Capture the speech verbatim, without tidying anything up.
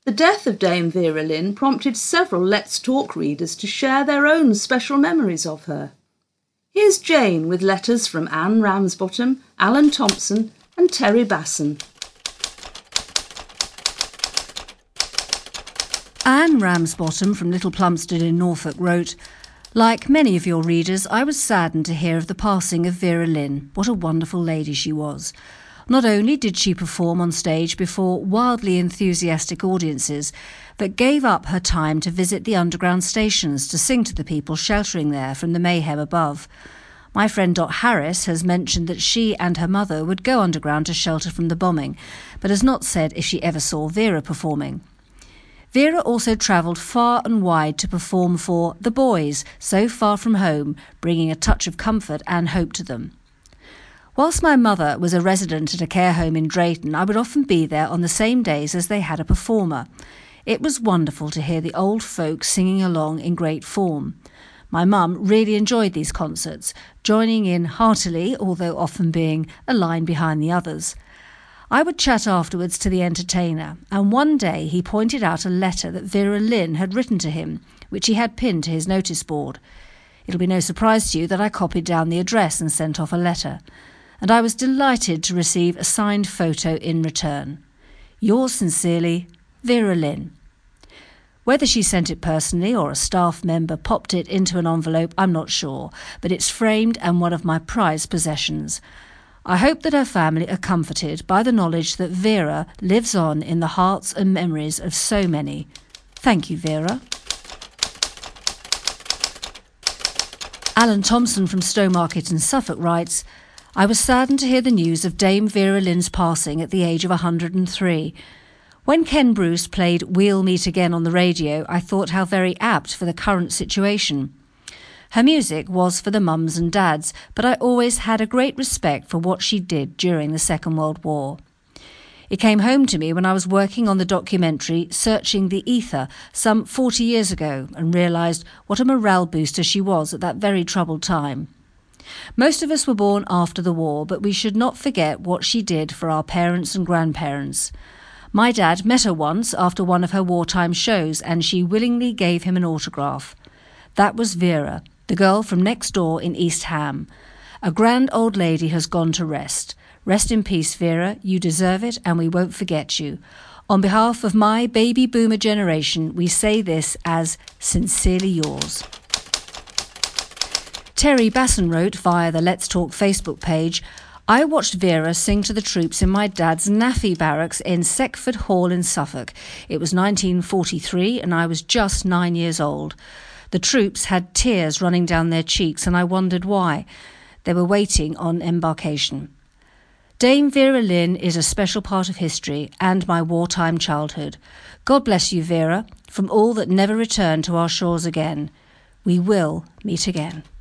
The death of Dame Vera Lynn prompted several Let's Talk readers to share their own special memories of her. Here's Jane with letters from Anne Ramsbottom, Alan Thompson and Terry Basson. Anne Ramsbottom from Little Plumstead in Norfolk wrote, "Like many of your readers, I was saddened to hear of the passing of Vera Lynn. What a wonderful lady she was. Not only did she perform on stage before wildly enthusiastic audiences, but gave up her time to visit the underground stations to sing to the people sheltering there from the mayhem above. My friend Dot Harris has mentioned that she and her mother would go underground to shelter from the bombing, but has not said if she ever saw Vera performing. Vera also travelled far and wide to perform for the boys, so far from home, bringing a touch of comfort and hope to them. Whilst my mother was a resident at a care home in Drayton, I would often be there on the same days as they had a performer. It was wonderful to hear the old folk singing along in great form. My mum really enjoyed these concerts, joining in heartily, although often being a line behind the others. I would chat afterwards to the entertainer, and one day he pointed out a letter that Vera Lynn had written to him, which he had pinned to his notice board. It'll be no surprise to you that I copied down the address and sent off a letter, and I was delighted to receive a signed photo in return. Yours sincerely, Vera Lynn. Whether she sent it personally or a staff member popped it into an envelope, I'm not sure, but it's framed and one of my prized possessions. I hope that her family are comforted by the knowledge that Vera lives on in the hearts and memories of so many. Thank you, Vera. Alan Thompson from Stowmarket in Suffolk writes, "I was saddened to hear the news of Dame Vera Lynn's passing at the age of one hundred and three. When Ken Bruce played We'll Meet Again on the radio, I thought how very apt for the current situation. Her music was for the mums and dads, but I always had a great respect for what she did during the Second World War. It came home to me when I was working on the documentary Searching the Ether some forty years ago and realised what a morale booster she was at that very troubled time. Most of us were born after the war, but we should not forget what she did for our parents and grandparents. My dad met her once after one of her wartime shows, and she willingly gave him an autograph. That was Vera, the girl from next door in East Ham. A grand old lady has gone to rest. Rest in peace, Vera. You deserve it, and we won't forget you. On behalf of my baby boomer generation, we say this as sincerely yours." Terry Basson wrote via the Let's Talk Facebook page, "I watched Vera sing to the troops in my dad's NAAFI barracks in Seckford Hall in Suffolk. It was nineteen forty-three and I was just nine years old. The troops had tears running down their cheeks and I wondered why. They were waiting on embarkation. Dame Vera Lynn is a special part of history and my wartime childhood. God bless you, Vera, from all that never return to our shores again. We will meet again."